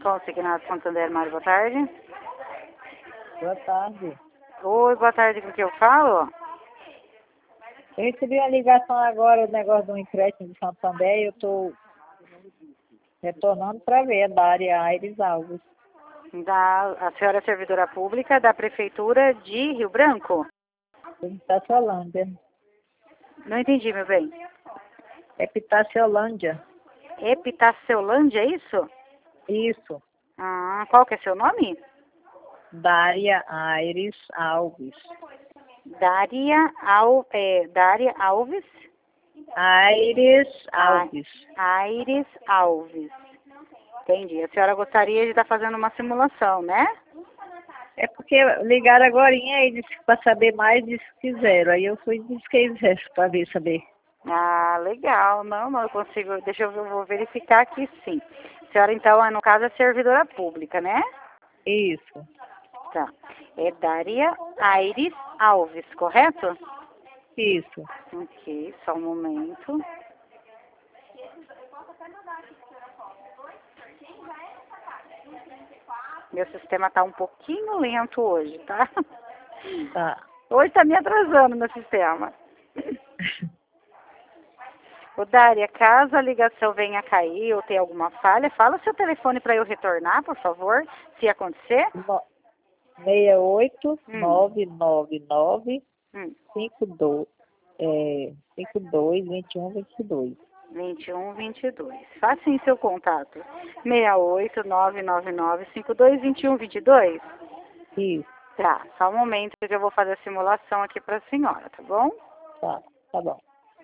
Consignado Santander, Mário, boa tarde. Boa tarde. Oi, boa tarde, com que eu falo? Eu recebi uma ligação agora, o negócio do empréstimo de Santander, e eu estou retornando para ver, da área Aires Alves. A senhora é servidora pública da Prefeitura de Rio Branco? Epitaciolândia. Não entendi, meu bem. Epitaciolândia. Epitaciolândia, é isso? Isso. Ah, qual que é seu nome? Dária Aires Alves. Dária Alves? Aires Alves. Aires Alves. Entendi. A senhora gostaria de estar fazendo uma simulação, né? É porque ligaram agora e disse para saber mais, disse que quiseram. Aí eu fui e disse que quiser para saber. Ah, legal. Não, eu consigo. Deixa eu vou verificar aqui, sim. A senhora, então, no caso, é servidora pública, né? Isso. Tá. É Dária Aires Alves, correto? Isso. Ok, só um momento. Meu sistema tá um pouquinho lento hoje, tá? Tá. Hoje tá me atrasando meu sistema. Ô, Dária, caso a ligação venha a cair ou tenha alguma falha, fala o seu telefone para eu retornar, por favor, se acontecer. 68 999 Hum. 52 21 22. 2122. Faça em seu contato. 68999522122. Isso. Tá, só um momento que eu vou fazer a simulação aqui para a senhora, tá bom? Tá bom.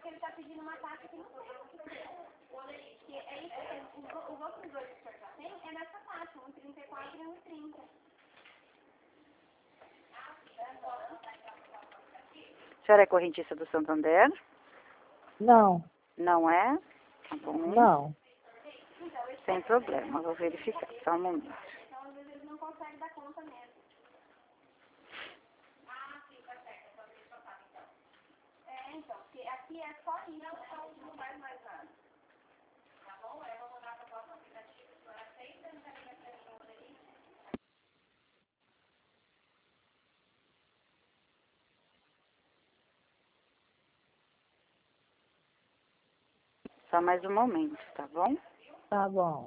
A senhora é correntista do Santander? Não, Não é? Tá bom. não. Sem problema, vou verificar. Só um momento. Só mais um momento, tá bom? Tá bom.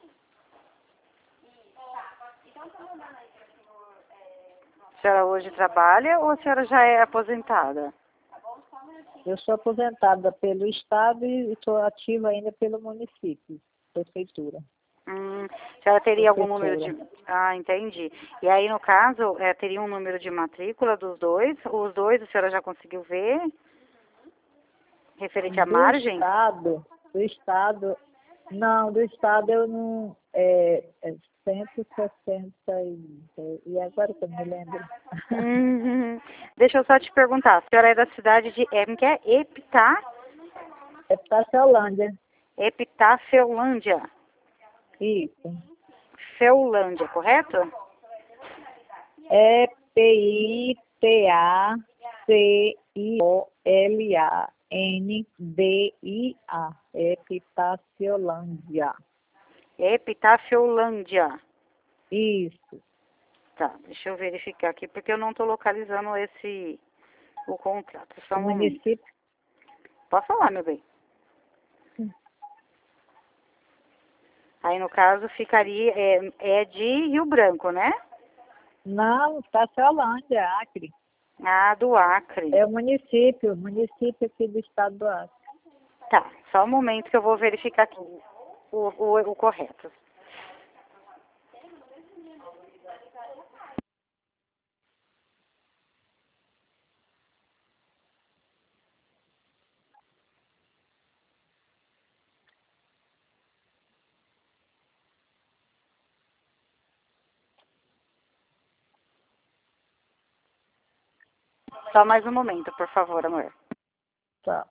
A senhora hoje trabalha ou a senhora já é aposentada? Eu sou aposentada pelo Estado e estou ativa ainda pelo município, prefeitura. A senhora teria algum número de... Ah, entendi. E aí, no caso, teria um número de matrícula dos dois? Os dois a senhora já conseguiu ver? Referente à margem? Do Estado, não, do Estado eu não, 160 e agora que eu me lembro. Deixa eu só te perguntar, a senhora é da cidade de Epitaciolândia. Epitafiolândia. Isso. Feulândia, correto? Epitaciolandia. Epitaciolândia. Epitafiolândia. Isso. Tá, deixa eu verificar aqui, porque eu não estou localizando o contrato. Só O um momento. município. Pode falar, meu bem. Aí, no caso, ficaria, é de Rio Branco, né? Não, Epitaciolândia, Acre. Ah, do Acre. É o município aqui do estado do Acre. Tá, só um momento que eu vou verificar aqui o correto. Só mais um momento, por favor, amor. Tá.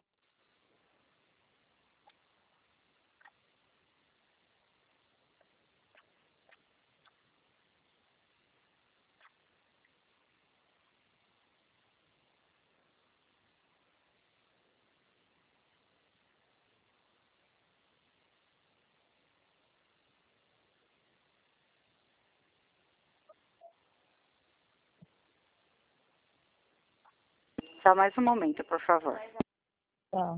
Só mais um momento, por favor. Tá.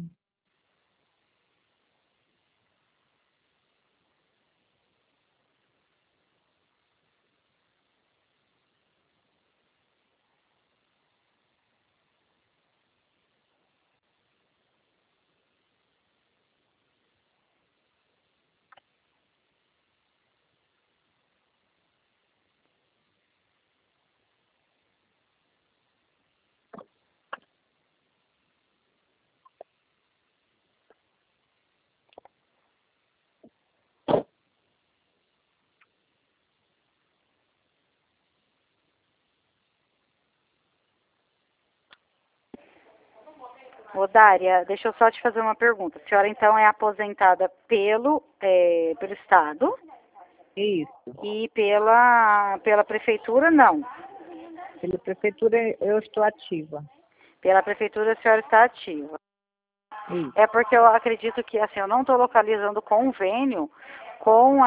Ô, Dária, deixa eu só te fazer uma pergunta. A senhora, então, é aposentada pelo Estado Isso. e pela Prefeitura, não. Pela prefeitura eu estou ativa. Pela Prefeitura, a senhora está ativa. Isso. É porque eu acredito que, assim, eu não estou localizando convênio com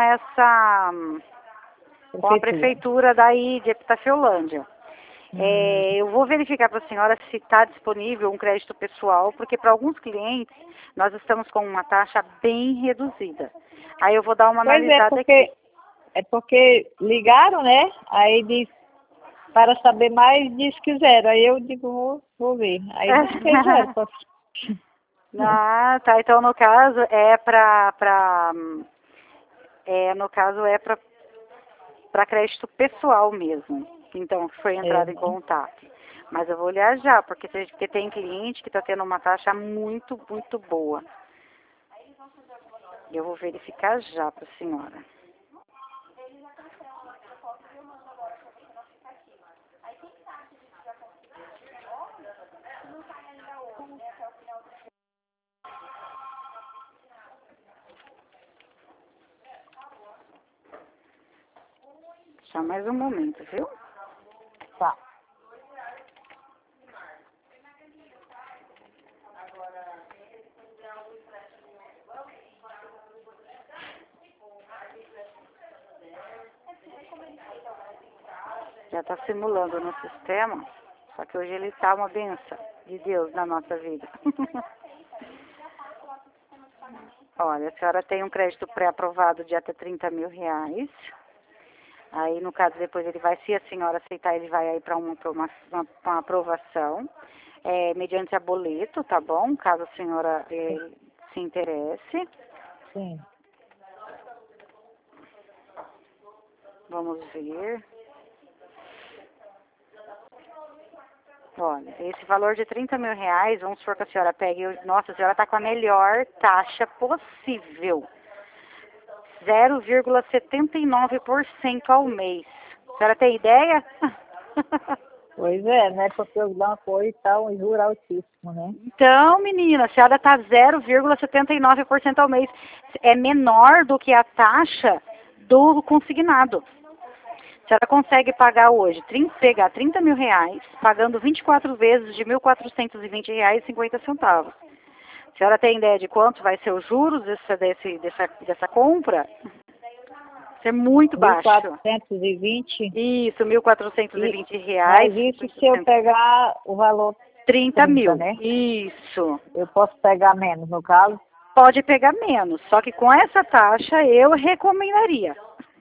com a Prefeitura daí de Epitafiolândia. Eu vou verificar para a senhora se está disponível um crédito pessoal, porque para alguns clientes nós estamos com uma taxa bem reduzida. Aí eu vou dar uma analisada aqui. É porque ligaram, né? Aí diz, para saber mais, diz que zero. Aí eu digo, vou ver. Aí diz que é zero. Ah, tá. Então, no caso, no caso, é para crédito pessoal mesmo. Então, foi entrado em contato. Mas eu vou olhar já, porque tem cliente que está tendo uma taxa muito, muito boa. Eu vou verificar já para a senhora. Só mais um momento, viu? Tá. Já está simulando no sistema, só que hoje ele está uma benção de Deus na nossa vida. Olha, a senhora tem um crédito pré-aprovado de até 30 mil reais. Aí, no caso, depois ele vai, se a senhora aceitar, ele vai aí para uma aprovação, mediante a boleto, tá bom? Caso a senhora se interesse. Sim. Vamos ver. Olha, esse valor de 30 mil reais, vamos supor que a senhora pegue, nossa, a senhora está com a melhor taxa possível. 0,79% ao mês. A senhora tem ideia? Pois é, né? Porque o banco hoje está um juro altíssimo, né? Então, menina, a senhora está 0,79% ao mês. É menor do que a taxa do consignado. A senhora consegue pagar hoje, pegar 30 mil reais, pagando 24 vezes de R$ 1.420,50. A senhora tem ideia de quanto vai ser os juros dessa compra? Vai ser muito baixo. 1.420. Isso, R$ 1.420. Mas isso se eu pegar o valor 30 mil, né? Isso. Eu posso pegar menos, no caso? Pode pegar menos, só que com essa taxa eu recomendaria.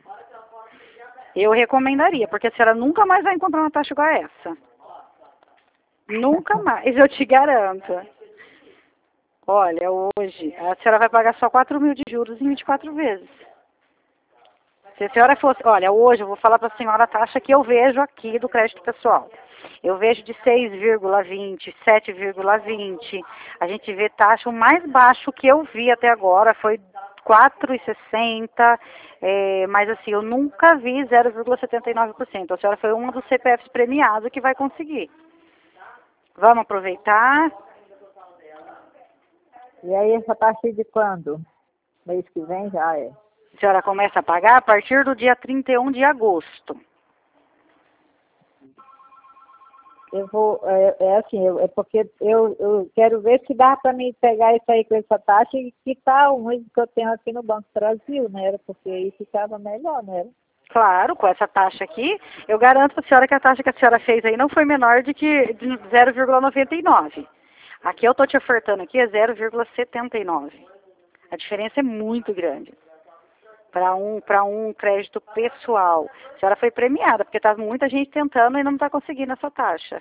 Porque a senhora nunca mais vai encontrar uma taxa igual a essa. Nunca mais, eu te garanto. Olha, hoje a senhora vai pagar só 4 mil de juros em 24 vezes. Se a senhora fosse, olha, hoje eu vou falar para a senhora a taxa que eu vejo aqui do crédito pessoal. Eu vejo de 6,20, 7,20. A gente vê taxa, o mais baixo que eu vi até agora foi 4,60, mas assim, eu nunca vi 0,79%. A senhora foi uma dos CPFs premiados que vai conseguir. Vamos aproveitar. E aí, essa partir de quando? Mês que vem já é. A senhora começa a pagar a partir do dia 31 de agosto. Eu vou, é porque eu quero ver se dá para mim pegar isso aí com essa taxa e quitar o mesmo que eu tenho aqui no Banco Brasil, né? Porque aí ficava melhor, né? Claro, com essa taxa aqui, eu garanto para a senhora que a taxa que a senhora fez aí não foi menor de 0,99. Aqui eu estou te ofertando aqui é 0,79. A diferença é muito grande. Para um crédito pessoal. A senhora foi premiada, porque está muita gente tentando e não está conseguindo essa taxa.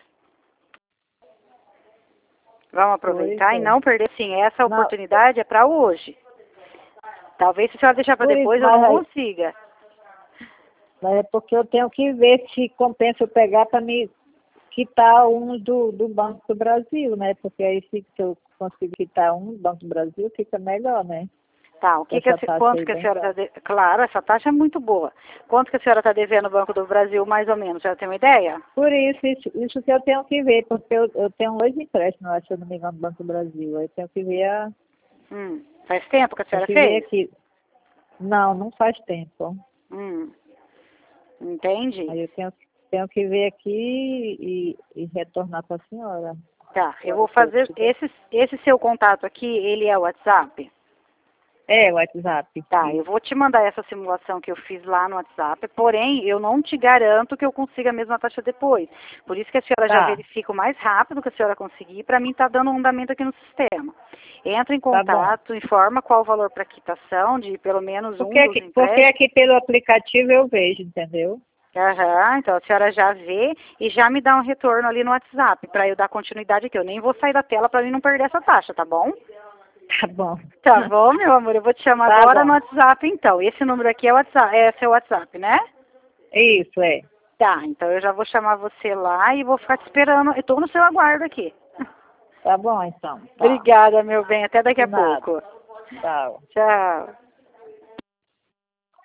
Vamos aproveitar e não perder, sim, essa oportunidade é para hoje. Talvez se a senhora deixar para depois eu não consiga. Mas é porque eu tenho que ver se compensa eu pegar para me quitar um do Banco do Brasil, né? Porque aí se eu conseguir quitar um do Banco do Brasil, fica melhor, né? Tá, quanto que a senhora está Claro, essa taxa é muito boa. Quanto que a senhora está devendo no Banco do Brasil, mais ou menos? Já tem uma ideia? Por isso que eu tenho que ver, porque eu tenho 2 empréstimos, acho, se eu não me engano, no Banco do Brasil. Aí eu tenho que ver Faz tempo que a senhora ver fez? aqui. Não faz tempo. Entende? Aí eu tenho que ver aqui e retornar para a senhora. Tá, eu vou fazer esse seu contato aqui, ele é o WhatsApp? É, o WhatsApp. Tá, eu vou te mandar essa simulação que eu fiz lá no WhatsApp, porém, eu não te garanto que eu consiga a mesma taxa depois. Por isso que a senhora já verifica o mais rápido que a senhora conseguir, para mim tá dando um andamento aqui no sistema. Entra em contato, informa qual o valor para quitação de pelo menos um dos empréstimos. Porque aqui pelo aplicativo eu vejo, entendeu? Então a senhora já vê e já me dá um retorno ali no WhatsApp, para eu dar continuidade aqui. Eu nem vou sair da tela para mim não perder essa taxa, tá bom? Tá bom. Tá bom, meu amor, eu vou te chamar agora no WhatsApp, então. Esse número aqui é seu WhatsApp, né? Isso, é. Tá, então eu já vou chamar você lá e vou ficar te esperando. Eu tô no seu aguardo aqui. Tá bom, então. Tá. Obrigada, meu bem. Até daqui a pouco. Tchau. Tchau.